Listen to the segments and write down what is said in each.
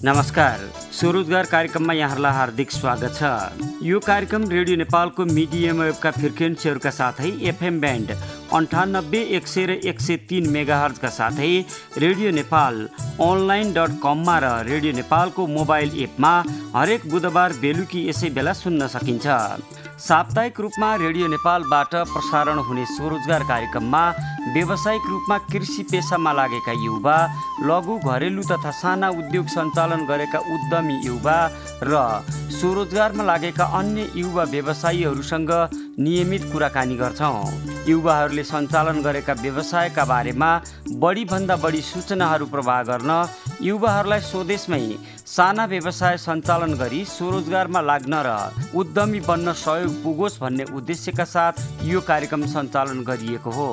नमस्कार, स्वरोजगार कार्यक्रममा यहाँहरूलाई हार्दिक स्वागत छ। यो कार्यक्रम रेडियो नेपालको मिडियम वेभका फ्रिक्वेन्सीहरूका साथै एफएम ब्यान्ड 98, 100 र 103 मेगाहर्जका साथै रेडियो नेपाल online.com र रेडियो नेपालको मोबाइल एपमा हरेक बुधबार बेलुकी यसै बेला सुन्न सकिन्छ। साप्ताहिक रूपमा रेडियो नेपालबाट प्रसारण हुने स्वरोजगार कार्यक्रममा व्यावसायिक रूपमा कृषि पेसामा लागेका युवा, लघु घरेलु तथा साना उद्योग सञ्चालन गरेका उद्यमी युवा र स्वरोजगारमा लागेका अन्य युवा व्यवसायीहरूसँग नियमित कुराकानी गर्छौँ। युवाहरूले सञ्चालन गरेका व्यवसायका बारेमा बढीभन्दा बढी सूचनाहरू प्रवाह गर्न युवाहरूलाई स्वदेशमै साना व्यवसाय सञ्चालन गरी स्वरोजगारमा लाग्न र उद्यमी बन्न सहयोग पुगोस् भन्ने उद्देश्यका साथ यो कार्यक्रम सञ्चालन गरिएको हो।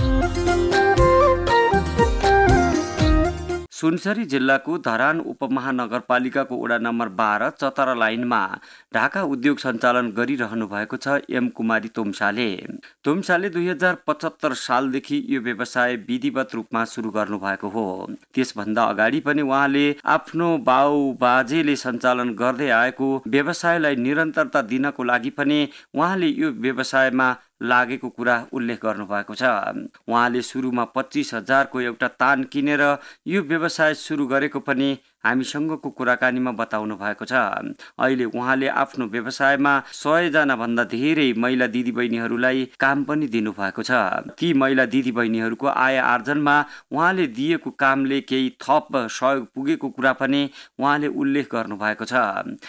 सुनसरी जिल्लाको धरान उपमहानगरपालिकाको वडा नम्बर 12 चतरा लाइनमा ढाका उद्योग सञ्चालन गरिरहनु भएको छ एम कुमारी तोम्साले। तोम्साले 2075 सालदेखि यो व्यवसाय विधिवत रूपमा सुरु गर्नु भएको हो। त्यसभन्दा अगाडि पनि उहाँले आफ्नो बाउ बाजेले सञ्चालन गर्दै आएको व्यवसायलाई निरन्तरता दिनको लागि पनि उहाँले यो व्यवसायमा लागेको कुरा उल्लेख गर्नुभएको छ। उहाँले सुरुमा 25,000 को एउटा तान किनेर यो व्यवसाय सुरु गरेको पनि हामीसँगको कुराकानीमा बताउनु भएको छ। अहिले उहाँले आफ्नो व्यवसायमा 100 जना भन्दा धेरै महिला दिदीबहिनीहरूलाई काम पनि दिनुभएको छ। ती महिला दिदीबहिनीहरूको आय आर्जनमा उहाँले दिएको कामले केही थप सहयोग पुगेको कुरा पनि उहाँले उल्लेख गर्नुभएको छ।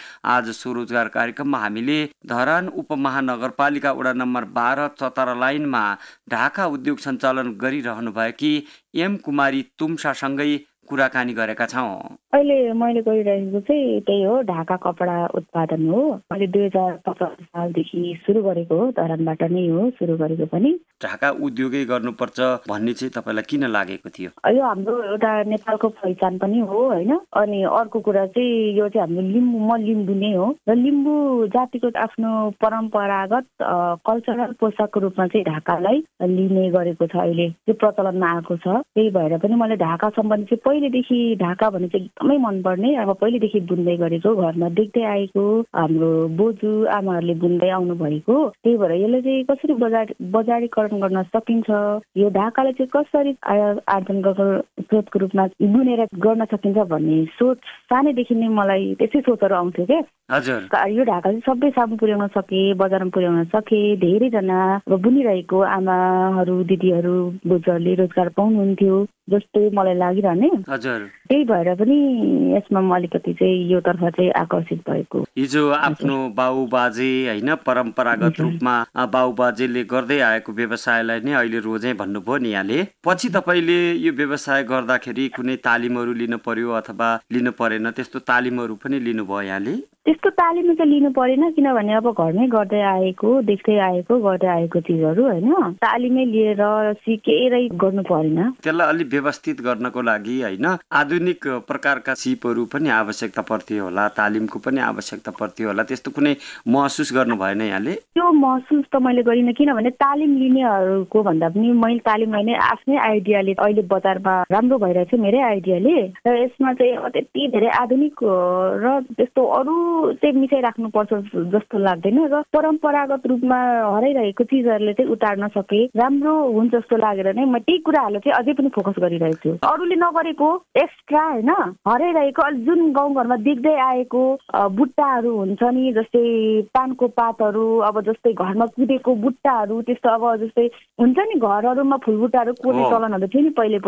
आज स्वरोजगार कार्यक्रममा हामीले धरान उपमहानगरपालिका वडा नम्बर 12 चतरा लाइनमा ढाका उद्योग सञ्चालन गरिरहनु भएकी एम कुमारी तुम्सासँगै कुराकानी गरेका छौँ। अहिले मैले गरिरहेको चाहिँ त्यही हो, ढाका कपडा उत्पादन हो। मैले 2050 सालदेखि सुरु गरेको हो, धरानबाट नै हो सुरु गरेको पनि। ढाका उद्योगै गर्नुपर्छ भन्ने चाहिँ तपाईँलाई किन लागेको थियो? यो हाम्रो एउटा नेपालको पहिचान पनि हो हैन। अनि अर्को कुरा चाहिँ यो चाहिँ हाम्रो म लिम्बू नै हो र लिम्बू जातिको आफ्नो परम्परागत कल्चरल पोसाकको रूपमा चाहिँ ढाकालाई लिने गरेको छ। अहिले त्यो प्रचलनमा आएको छ। त्यही भएर पनि मैले ढाका सम्बन्धी चाहिँ पहिलेदेखि ढाका भने चाहिँ एकदमै मनपर्ने, अब पहिलेदेखि बुन्दै गरेको, घरमा देख्दै आएको, हाम्रो बोजू आमाहरूले बुन्दै आउनु भएको। त्यही भएर यसले चाहिँ कसरी बजारीकरण गर्न सकिन्छ, यो ढाकाले चाहिँ कसरी आर्जन गर्न स्रोतको रूपमा बुनेर गर्न सकिन्छ भन्ने सोच सानैदेखि नै मलाई त्यसै सोचहरू आउँथ्यो क्या। हजुर, यो ढाका चाहिँ सबैसम्म पुर्याउन सके, बजारमा पुर्याउन सके, धेरैजना अब बुनिरहेको आमाहरू दिदीहरू बोजूहरूले रोजगार पाउनुहुन्थ्यो जस्तो मलाई लागिरहने। हजुर, त्यही भएर पनि यसमा म अलिकति चाहिँ यो तर्फ चाहिँ आकर्षित भएको। हिजो आफ्नो बाउ बाजे हैन परम्परागत रूपमा बाउ बाजेले गर्दै आएको व्यवसायलाई नै अहिले रोजे भन्नुभयो नि यहाँले। पछि तपाईँले यो व्यवसाय गर्दाखेरि कुनै तालिमहरू लिनु पर्यो अथवा लिनु परेन, त्यस्तो तालिमहरू पनि लिनुभयो यहाँले? त्यस्तो तालिम चाहिँ लिनु परेन, किनभने अब घरमै गर्दै आएको, देख्दै आएको, गर्दै आएको चिजहरू हैन, तालिमै लिएर सिकेरै गर्नु परेन। त्यसलाई अलि व्यवस्थित गर्नको लागि हैन आधुनिक प्रकारका सिपहरू पनि आवश्यकता पर्थ्यो होला, तालिमको पनि आवश्यकता पर्थ्यो होला। त्यस्तो कुनै महसुस गर्नु भएन यहाँले? त्यो महसुस त मैले गरिनँ, किनभने तालिम लिनेहरूको भन्दा पनि मैले तालिम लिने आफ्नै आइडियाले अहिले बजारमा राम्रो भइरहेको छ मेरै आइडियाले। र यसमा चाहिँ त्यति धेरै आधुनिक र त्यस्तो अरू चाहिँ मिसाइराख्नुपर्छ जस्तो लाग्दैन र परम्परागत रूपमा हराइरहेको चिजहरूले चाहिँ उतार्न सके राम्रो हुन्छ जस्तो लागेर नै म त्यही कुराहरूलाई चाहिँ अझै पनि फोकस गरिरहेको छु। अरूले नगरेको एक्स्ट्रा हैन हराइरहेको जुन गाउँघरमा देख्दै आएको बुट्टाहरू हुन्छ नि, जस्तै पानको पातहरू, अब जस्तै घरमा कुदेको बुट्टाहरू, त्यस्तो अब जस्तै हुन्छ नि घरहरूमा फुलबुट्टाहरू कोर्ने चलनहरू थियो नि पहिले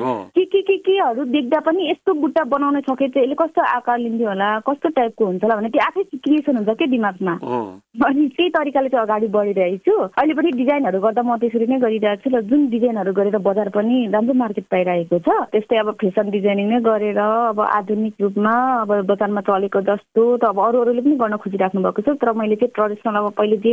केहरू देख्दा पनि यस्तो बुट्टा बनाउन सके चाहिँ यसले कस्तो आकार लिन्थ्यो होला, कस्तो टाइपको हुन्छ होला भने त्यो आफै क्रिएसन हुन्छ के दिमागमा। अनि त्यही तरिकाले चाहिँ अगाडि बढिरहेको छु। अहिले पनि डिजाइनहरू गर्दा म त्यसरी नै गरिरहेको छु र जुन डिजाइनहरू गरेर बजार पनि राम्रो मार्केट पाइरहेको छ। त्यस्तै अब फेसन डिजाइनिङ नै गरेर अब आधुनिक रूपमा अब बजारमा चलेको जस्तो त अब अरूले पनि गर्न खोजिराख्नु भएको छ। तर मैले चाहिँ ट्रेडिसनल अब पहिले जे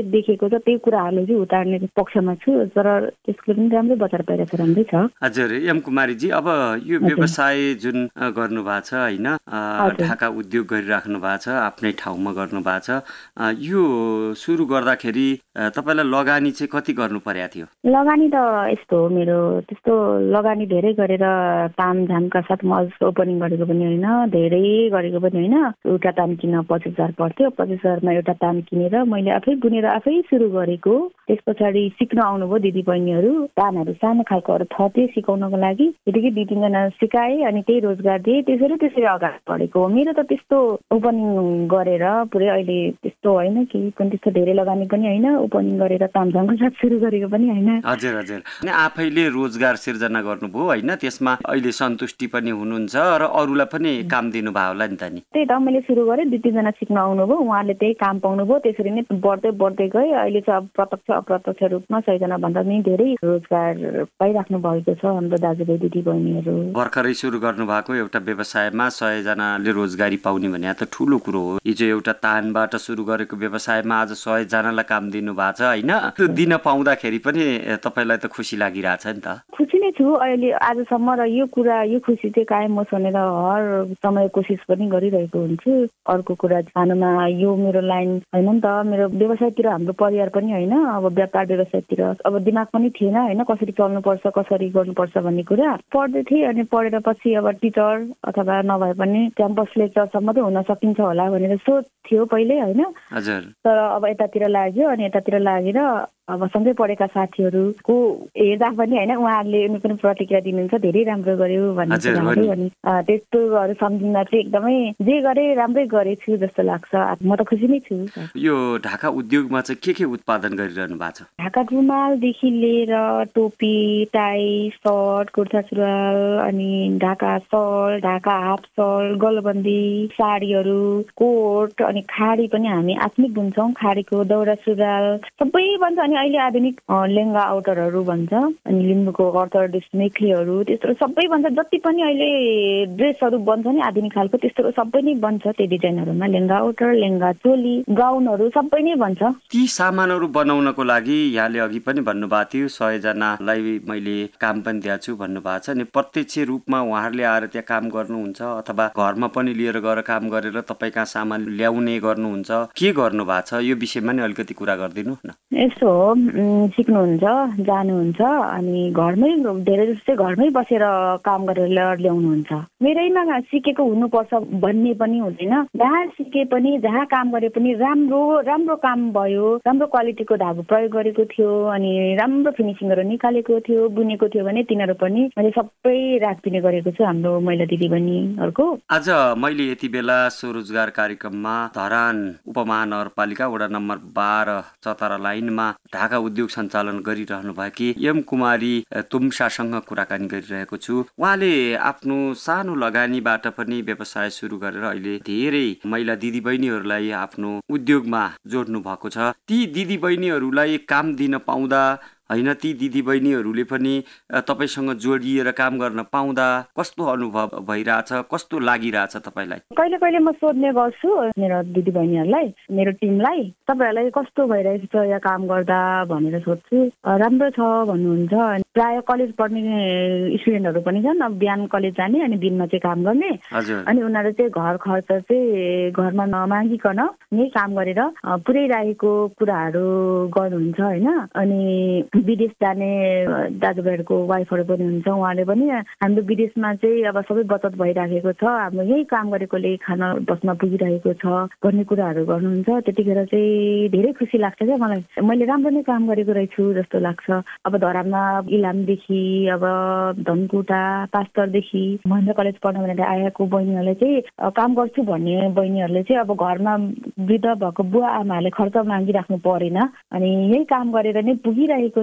देखेको छ त्यही कुराहरूले चाहिँ उतार्ने पक्षमा छु, तर त्यसको पनि राम्रै बजार पाइरहेको छ, राम्रै छ। हजुर एम कुमारीजी, अब यो व्यवसाय जुन गर्नु भएको छ होइन, ढाका उद्योग गरिराख्नु भएको छ, आफ्नै ठाउँमा गर्नु भएको छ, यो सुरु गर्दाखेरि तपाईँलाई लगानी चाहिँ कति गर्नु परेको थियो? लगानी त यस्तो हो, मेरो त्यस्तो लगानी धेरै गरेर तामझामका साथ म ओपनिङ गरेको पनि होइन, धेरै गरेको पनि होइन। एउटा ताम किन्न 25,000 पर्थ्यो, 25,000मा एउटा ताम किनेर मैले आफै बुनेर आफै सुरु गरेको। त्यस पछाडि सिक्न आउनुभयो दिदी बहिनीहरू, तामहरू सानो खालकोहरू थपे सिकाउनको लागि, त्यतिकै 2-3जना सिकाएँ अनि त्यही रोजगार दिएँ, त्यसरी अगाडि बढेको। मेरो त त्यस्तो ओपनिङ गरेर पुरै अहिले त्यस्तो होइन, केही पनि त्यस्तो धेरै लगानी पनि होइन, ओपनिङ गरेर तामझामको साथ सुरु गरेको पनि होइन। हजुर हजुर, अनि आफैले रोजगार सिर्जना गर्नुभयो होइन, त्यसमा अहिले सन्तुष्टि पनि हुनुहुन्छ र अरूलाई पनि काम दिनुभयो होला नि त नि? त्यही त, मैले सुरु गरेँ, 2-3जना सिक्न आउनुभयो, उहाँहरूले त्यही काम पाउनुभयो, त्यसरी नै बढ्दै गए। अहिले चाहिँ अब प्रत्यक्ष अप्रत्यक्ष रूपमा 100जना भन्दा पनि धेरै रोजगार पाइराख्नु भएको छ हाम्रो दाजुभाइ दिदी बहिनीहरू। भर्खरै सुरु गर्नु भएको एउटा व्यवसायमा 100जनाले रोजगारी पाउने भने त ठुलो कुरो हो। हिजो एउटा तानबाट सुरु गरेको व्यवसायमा आज 100जनालाई काम दिनु भएको छ होइन, त्यो दिन पाउँदाखेरि पनि तपाईँलाई त खुसी लागिरहेछ नि त? खुसी नै छु अहिले आजसम्म, र यो खुसी चाहिँ कायम होस् भनेर हर समय कोसिस पनि गरिरहेको हुन्छु। अर्को कुरा खानुमा यो मेरो लाइन होइन नि त, मेरो व्यवसायतिर हाम्रो परिवार पनि होइन, अब व्यापार व्यवसायतिर अब दिमाग पनि थिएन होइन, कसरी चल्नुपर्छ कसरी गर्नुपर्छ भन्ने कुरा। पढ्दै थिएँ अनि पढेर पछि अब टिचर अथवा नभए पनि क्याम्पस लेक्चरसम्म त हुन सकिन्छ होला भनेर सोच थियो पहिले होइन। तर अब यतातिर लाग्यो अनि यतातिर लागेर अब सँगै पढेका साथीहरूको हेर्दा पनि होइन, उहाँहरूले पनि प्रतिक्रिया दिनुहुन्छ धेरै राम्रो गर्यो भन्ने कुराहरू, अनि त्यस्तोहरू सम्झिँदा चाहिँ एकदमै जे गरे राम्रै गरेछु जस्तो लाग्छ। म त खुसी नै छु। यो ढाका उद्योगमा चाहिँ के उत्पादन गरिरहनु भएको छ? ढाका रुमालदेखि लिएर टोपी, टाई, सर्ट, कुर्ता सुरुवाल, अनि ढाका सल, ढाका हाफ सल, गलबन्दी, साडीहरू, कोट, अनि खाडी पनि हामी आफ्नै बुन्छौँ, खाडीको दौरा सुरुवाल सबै बन्छ। अनि अहिले आधुनिक लेङ्गा आउटरहरू भन्छ, अनि लिम्बूको अर्तर मेख्लीहरू, त्यस्तो सबै बन्छ। जति पनि अहिले ड्रेसहरू बन्छ नि आधुनिक खालको, त्यस्तो सबै नै बन्छ त्यो डिजाइनहरूमा। लेङ्गा आउटर, लेङ्गा चोली, गाउनहरू सबै नै बन्छ। ती सामानहरू बनाउनको लागि यहाँले अघि पनि भन्नुभएको थियो 100जनालाई मैले काम पनि दिएको छु भन्नुभएको छ, अनि प्रत्यक्ष रूपमा उहाँहरूले आएर त्यहाँ काम गर्नुहुन्छ अथवा घरमा पनि लिएर गएर काम गरेर तपाईँ कहाँ सामान ल्याउने गर्नुहुन्छ, के गर्नु भएको छ यो विषयमा नि अलिकति कुरा गरिदिनु न। यसो हो, सिक्नुहुन्छ, जानुहुन्छ, अनि घरमै धेरै जस्तो घरमै बसेर काम गरेर ल्याउनुहुन्छ। मेरैमा सिकेको हुनुपर्छ भन्ने पनि हुँदैन, जहाँ सिके पनि जहाँ काम गरे पनि राम्रो काम भयो, राम्रो क्वालिटीको धागो प्रयोग गरेको थियो, अनि राम्रो फिनिसिङहरू निकालेको थियो, बुनेको थियो भने तिनीहरू पनि मैले सबै राखिदिने गरेको छु हाम्रो महिला दिदीबहिनीहरूको। आज मैले यति बेला स्वरोजगार कार्यक्रममा धरान उपमहानगरपालिका वडा नम्बर 12 चतरा लाइनमा ढाका उद्योग सञ्चालन गरिरहनु भएकी एम कुमारी तुम्सासँग कुराकानी गरिरहेको छु। उहाँले आफ्नो सानो लगानीबाट पनि व्यवसाय सुरु गरेर अहिले धेरै महिला दिदीबहिनीहरूलाई आफ्नो उद्योगमा जोड्नु भएको छ। ती दिदीबहिनीहरूलाई काम दिन पाउँदा होइन, ती दिदीबहिनीहरूले पनि तपाईँसँग जोडिएर काम गर्न पाउँदा कस्तो अनुभव भइरहेछ, कस्तो लागिरहेछ तपाईँलाई? कहिले कहिले म सोध्ने गर्छु मेरो दिदीबहिनीहरूलाई, मेरो टिमलाई, तपाईँहरूलाई कस्तो भइरहेको छ यहाँ काम गर्दा भनेर सोध्छु। राम्रो छ भन्नुहुन्छ। प्राय कलेज पढ्ने स्टुडेन्टहरू पनि छन्, अब बिहान कलेज जाने अनि दिनमा चाहिँ काम गर्ने, अनि उनीहरू चाहिँ घर खर्च चाहिँ घरमा नमागिकन यही काम गरेर पुर्याइरहेको कुराहरू गर्नुहुन्छ होइन। अनि विदेश जाने दाजुभाइहरूको वाइफहरू पनि हुन्छ, उहाँले पनि हाम्रो विदेशमा चाहिँ अब सबै बचत भइराखेको छ, हाम्रो यही काम गरेकोले खाना बस्न पुगिरहेको छ भन्ने कुराहरू गर्नुहुन्छ। त्यतिखेर चाहिँ धेरै खुसी लाग्छ क्या मलाई, मैले राम्रो नै काम गरेको रहेछु जस्तो लाग्छ। अब धरानमा इलामदेखि अब धनकुटा पास्टरदेखि महेन्द्र कलेज पढ्न भनेर आएको बहिनीहरूले चाहिँ काम गर्छु भन्ने बहिनीहरूले चाहिँ अब घरमा वृद्ध भएको बुवा आमाहरूले खर्च मागिराख्नु परेन, अनि यही काम गरेर नै पुगिरहेको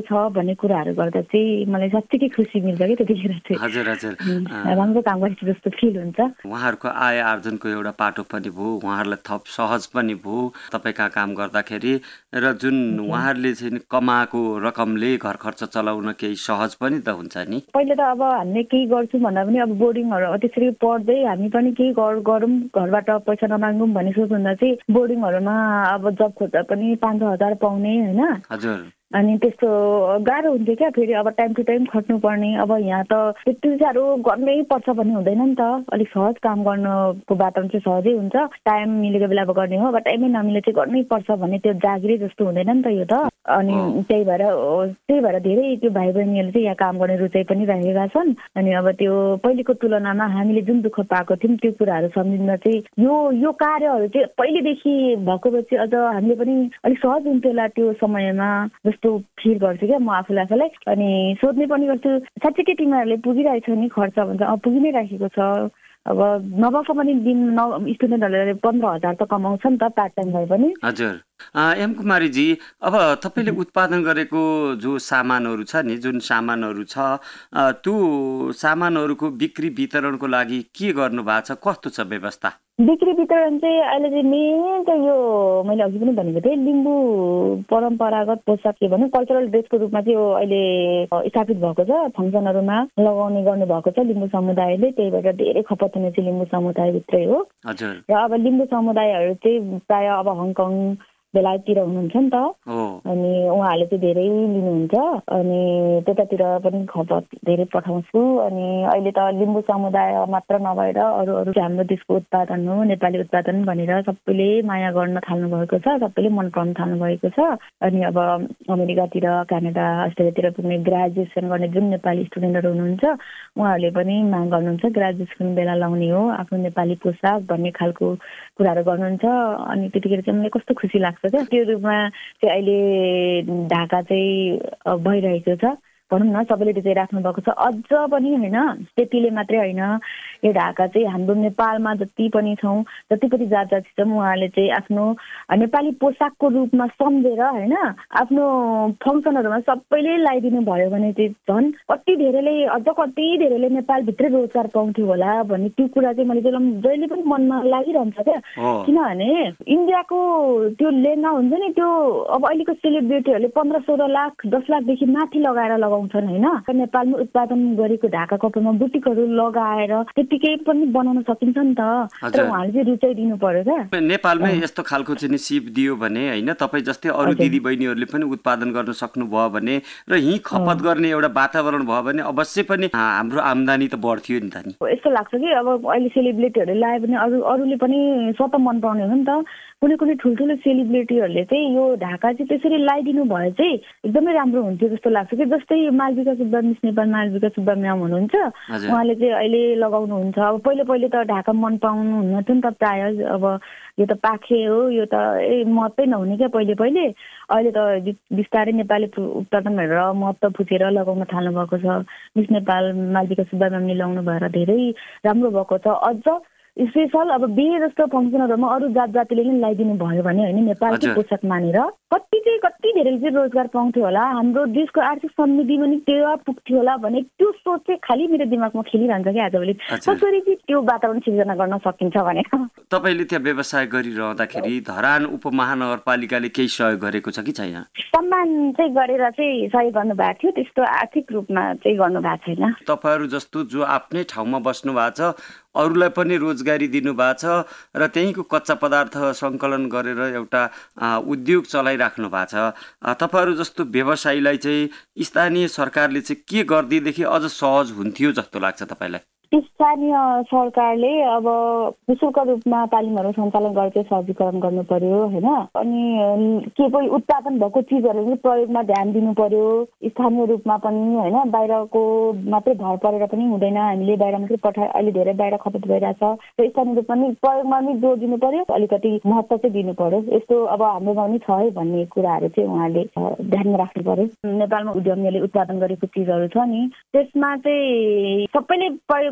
छ भन्ने कुराहरू गर्दा चाहिँ मलाई साँच्चै खुसी मिल्छ कि त्यतिखेर चाहिँ। हजुर हजुर राम्रो काम गरेको जस्तो फिल हुन्छ। उहाँहरूको आय आर्जनको एउटा पाटो पनि भयो, उहाँहरूलाई थप सहज पनि भयो तपाईँ कहाँ काम गर्दाखेरि, र जुन उहाँहरूले चाहिँ कमाएको रकमले घर खर्च चलाउन केही सहज पनि त हुन्छ नि। पहिले त अब हामीले केही गर्छौँ भन्दा पनि अब बोर्डिङहरू त्यसरी पढ्दै हामी पनि केही गरौँ, घरबाट पैसा नमागौँ भन्ने सोच हुँदा चाहिँ बोर्डिङहरूमा अब जब खोज्दा पनि 5-6 हजार पाउने होइन। हजुर अनि त्यस्तो गाह्रो हुन्थ्यो क्या। फेरि अब टाइम टु टाइम खट्नुपर्ने। अब यहाँ त त्यति साह्रो गर्नै पर्छ भन्ने हुँदैन नि त। अलिक सहज काम गर्नको वातावरण चाहिँ सहजै हुन्छ। टाइम मिलेको बेला अब गर्ने हो, अब टाइमै नमिले चाहिँ गर्नै पर्छ भन्ने त्यो जागिरै जस्तो हुँदैन नि त यो त। अनि त्यही भएर धेरै त्यो भाइ बहिनीहरूले चाहिँ यहाँ काम गर्ने रुचाइ पनि राखेका छन्। अनि अब त्यो पहिलेको तुलनामा हामीले जुन दुःख पाएको थियौँ त्यो कुराहरू सम्झिँदा चाहिँ यो कार्यहरू चाहिँ पहिलेदेखि भएको भए चाहिँ अझ हामीले पनि अलिक सहज हुन्थ्यो होला त्यो समयमा जस्तो फिल गर्छु क्या म आफूलाई। अनि सोध्ने पनि गर्छु साँच्चै के तिमीहरूले पुगिरहेछ नि खर्च भन्छ। पुगि नै राखेको छ। अब नभएको पनि दिन स्टुडेन्टहरूले 15,000 त कमाउँछ नि त पार्ट टाइम भए पनि। हजुर एम कुमारीजी, अब तपाईँले उत्पादन गरेको जो सामानहरू छ नि, जुन सामानहरू छ त्यो सामानहरूको बिक्री वितरणको लागि के गर्नु भएको छ, कस्तो छ व्यवस्था? बिक्री वितरण चाहिँ अहिले चाहिँ मेन चाहिँ यो मैले अघि पनि भनेको थिएँ लिम्बू परम्परागत पोसाक के भनौँ कल्चरल ड्रेसको रूपमा चाहिँ यो अहिले स्थापित भएको छ। फङ्सनहरूमा लगाउने गर्नुभएको छ लिम्बू समुदायले। त्यही भएर धेरै खपत हुने चाहिँ लिम्बू समुदायभित्रै हो। र अब लिम्बू समुदायहरू चाहिँ प्राय अब हङकङ बेलायततिर हुनुहुन्छ नि त। अनि उहाँहरूले चाहिँ धेरै लिनुहुन्छ। अनि त्यतातिर पनि खपत धेरै पठाउँछु। अनि अहिले त लिम्बू समुदाय मात्र नभएर अरू हाम्रो देशको उत्पादन हो, नेपाली उत्पादन भनेर सबैले माया गर्न थाल्नु भएको छ, सबैले मन पराउन थाल्नु भएको छ। अनि अब अमेरिकातिर, क्यानाडा, अस्ट्रेलियातिर पुग्ने ग्रेजुएसन गर्ने जुन नेपाली स्टुडेन्टहरू हुनुहुन्छ उहाँहरूले पनि माग गर्नुहुन्छ ग्रेजुएसन बेला लाउने हो आफ्नो नेपाली पोसाक भन्ने खालको कुराहरू गर्नुहुन्छ। अनि त्यतिखेर चाहिँ मलाई कस्तो खुसी लाग्छ क्या। त्यो रूपमा चाहिँ अहिले ढाका चाहिँ भइरहेको छ भनौँ न। सबैले त्यो चाहिँ राख्नु भएको छ। अझ पनि होइन त्यतिले मात्रै होइन, यो ढाका चाहिँ हाम्रो नेपालमा जति पनि छौँ, जति पनि जात जाति छौँ उहाँहरूले चाहिँ आफ्नो नेपाली पोसाकको रूपमा सम्झेर होइन आफ्नो फङ्सनहरूमा सबैले लगाइदिनु भयो भने चाहिँ झन् कति धेरैले नेपालभित्रै रोजगार पाउँथ्यो होला भन्ने त्यो कुरा चाहिँ मैले जहिले पनि मनमा लागिरहन्छ क्या। किनभने इन्डियाको त्यो लेहङ्गा हुन्छ नि, त्यो अब अहिलेको सेलिब्रिटीहरूले 15-16 लाख 10 लाखदेखि माथि लगाएर लगाउँछन् होइन। नेपालमा उत्पादन गरेको ढाका कपडामा बुटिकहरू लगाएर त्यतिकै पनि बनाउन सकिन्छ नि त। तर उहाँले चाहिँ रुचाइ दिनु पर्यो क्या। नेपालमै यस्तो खालको चाहिँ सिप दियो भने होइन तपाईँ जस्तै अरू दिदी बहिनीहरूले पनि उत्पादन गर्न सक्नुभयो भने र यहीँ खपत गर्ने एउटा वातावरण भयो भने अवश्य पनि हाम्रो आम्दानी त बढ्थ्यो नि त नि। यस्तो लाग्छ कि अब अहिले सेलिब्रिटीहरूले लगायो भने अरूले पनि स्वतः मन पराउने हो नि त। कुनै ठुल्ठुलो सेलिब्रिटीहरूले चाहिँ यो ढाका चाहिँ त्यसरी लगाइदिनु भए चाहिँ एकदमै राम्रो हुन्थ्यो जस्तो लाग्छ कि। जस्तै मालविका सुब्बा, मिस नेपाल मालविका सुब्बा म्याम हुनुहुन्छ, उहाँले चाहिँ अहिले लगाउनुहुन्छ। अब पहिले त ढाका मन पराउनु हुन्थ्यो नि त प्राय। अब यो त पाखे हो, यो त महत्त्वै नहुने क्या पहिले। अहिले त बिस्तारै नेपाली उत्पादन भएर महत्त्व बुझेर लगाउन थाल्नु भएको छ। मिस नेपाल मालविका सुब्बा म्यामले लगाउनु भएर धेरै राम्रो भएको छ। अझ स्पेसल अब बिहे जस्तो फङ्सनहरूमा अरू जात जातिले नै लगाइदिनु भयो भने होइन नेपालको पोसाक मानेर कति धेरैले चाहिँ रोजगार पाउँथ्यो होला, हाम्रो देशको आर्थिक समृद्धि पनि त्यो पुग्थ्यो होला भन्ने त्यो सोच चाहिँ खालि मेरो दिमागमा खेलिरहन्छ क्या आजभोलि। कसरी चाहिँ त्यो वातावरण सिर्जना गर्न सकिन्छ भनेर। तपाईँले त्यहाँ व्यवसाय गरिरहँदाखेरि धरान उपमहानगरपालिकाले केही सहयोग गरेको छ कि छैन? सम्मान चाहिँ गरेर चाहिँ सहयोग गर्नुभएको थियो, त्यस्तो आर्थिक रूपमा चाहिँ गर्नुभएको छैन। तपाईँहरू जस्तो जो आफ्नै ठाउँमा बस्नु भएको छ अरूलाई पनि रोजगारी दिनुभएको छ र त्यहीँको कच्चा पदार्थ सङ्कलन गरेर एउटा उद्योग चलाइराख्नु भएको छ। तपाईँहरू जस्तो व्यवसायीलाई चाहिँ स्थानीय सरकारले चाहिँ के गरिदिएदेखि अझ सहज हुन्थ्यो जस्तो लाग्छ तपाईँलाई? स्थानीय सरकारले अब निःशुल्क रूपमा तालिमहरू सञ्चालन गरेर चाहिँ सहजीकरण गर्नु पर्यो होइन। अनि के कोही उत्पादन भएको चिजहरू चाहिँ प्रयोगमा ध्यान दिनु पर्यो स्थानीय रूपमा पनि होइन। बाहिरको मात्रै भर परेर पनि हुँदैन, हामीले बाहिर मात्रै अहिले धेरै बाहिर खपत भइरहेछ। र स्थानीय रूपमा पनि प्रयोगमा पनि जोड दिनु पर्यो, अलिकति महत्त्व चाहिँ दिनु पर्यो। यस्तो अब हाम्रोमा पनि छ है भन्ने कुराहरू चाहिँ उहाँले ध्यानमा राख्नु पर्यो। नेपालमा उद्यमीहरूले उत्पादन गरेको चिजहरू छ नि त्यसमा चाहिँ सबैले प्रयोग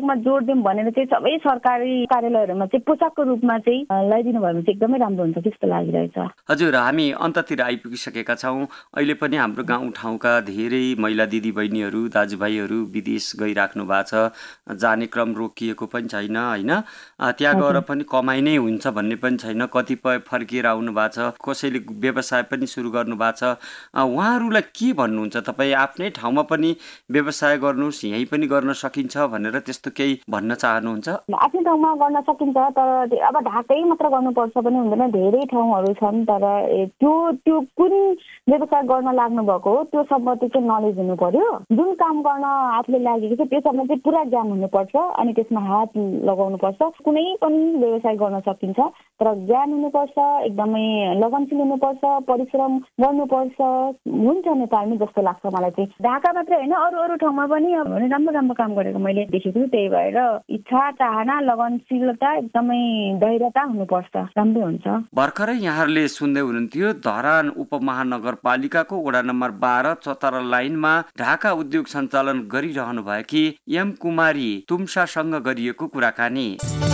पोसाकमा जोड दिउँ भनेर चाहिँ सबै सरकारी कार्यालयहरूमा चाहिँ पोसाकको रूपमा चाहिँ लगाइदिनु भयो भने चाहिँ एकदमै राम्रो हुन्छ जस्तो लागिरहेछ। हजुर, हामी अन्ततिर आइपुगिसकेका छौँ। अहिले पनि हाम्रो गाउँठाउँका धेरै महिला दिदीबहिनीहरू दाजुभाइहरू विदेश गइराख्नु भएको छ। जाने क्रम रोकिएको पनि छैन होइन, त्यहाँ गएर पनि कमाइ नै हुन्छ भन्ने पनि छैन। कतिपय फर्किएर आउनु भएको छ, कसैले व्यवसाय पनि सुरु गर्नु भएको छ। उहाँहरूलाई के भन्नुहुन्छ तपाईँ? आफ्नै ठाउँमा पनि व्यवसाय गर्नुहोस्, यहीँ पनि गर्न सकिन्छ भनेर त्यस्तो केही भन्न चाहनुहुन्छ? आफ्नै ठाउँमा गर्न सकिन्छ, तर अब ढाकै मात्र गर्नुपर्छ पनि हुँदैन। धेरै ठाउँहरू छन्, तर त्यो कुन व्यवसाय गर्न लाग्नु भएको हो त्यो सम्बन्धी चाहिँ नलेज हुनु पर्यो। जुन काम गर्न आफूले लागेको छ त्यो सम्बन्धी चाहिँ पुरा ज्ञान हुनुपर्छ, अनि त्यसमा हात लगाउनुपर्छ। कुनै पनि व्यवसाय गर्न सकिन्छ, तर ज्ञान हुनुपर्छ, एकदमै लगनशील हुनुपर्छ, परिश्रम गर्नुपर्छ। हुन्छ नेपालमै जस्तो लाग्छ मलाई चाहिँ। ढाका मात्रै होइन, अरू ठाउँमा पनि राम्रो राम्रो काम गरेको मैले देखेको छु। त्यही भएर इच्छा, चाहना, लगनशीलता, एकदमै धैर्यता हुनुपर्छ, राम्रै हुन्छ। भर्खरै यहाँहरूले सुन्दै हुनुहुन्थ्यो धरान उपमहानगरपालिकाको वडा नम्बर 12 चतरा लाइनमा ढाका उद्योग सञ्चालन गरिरहनु भएकी एम कुमारी तुम्सासँग गरिएको कुराकानी।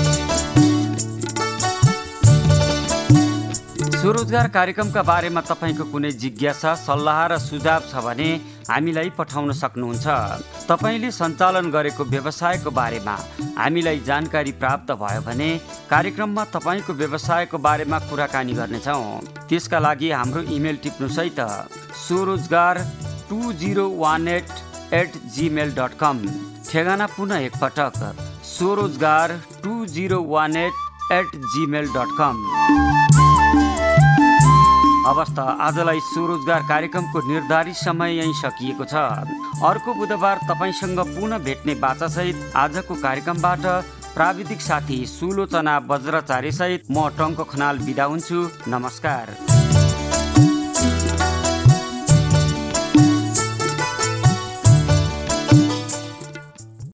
स्वरोजगार कार्यक्रमका बारेमा तपाईँको कुनै जिज्ञासा, सल्लाह र सुझाव छ भने हामीलाई पठाउन सक्नुहुन्छ। तपाईँले सञ्चालन गरेको व्यवसायको बारेमा हामीलाई जानकारी प्राप्त भयो भने कार्यक्रममा तपाईँको व्यवसायको बारेमा कुराकानी गर्नेछौँ। त्यसका लागि हाम्रो इमेल टिप्नुहोस् है त, स्वरोजगार2018@gmail.com। ठेगाना पुनः एकपटक, स्वरोजगार2018@gmail.com। अवस्थ आजलाई स्वरोजगार कार्यक्रमको निर्धारित समय यही सकिएको छ। अर्को बुधबार तपाईँसँग पुनः भेट्ने बाचासहित आजको कार्यक्रमबाट प्राविधिक साथी सुलोचना बज्राचार्य सहित म टङ्क खनाल बिदा हुन्छु। नमस्कार।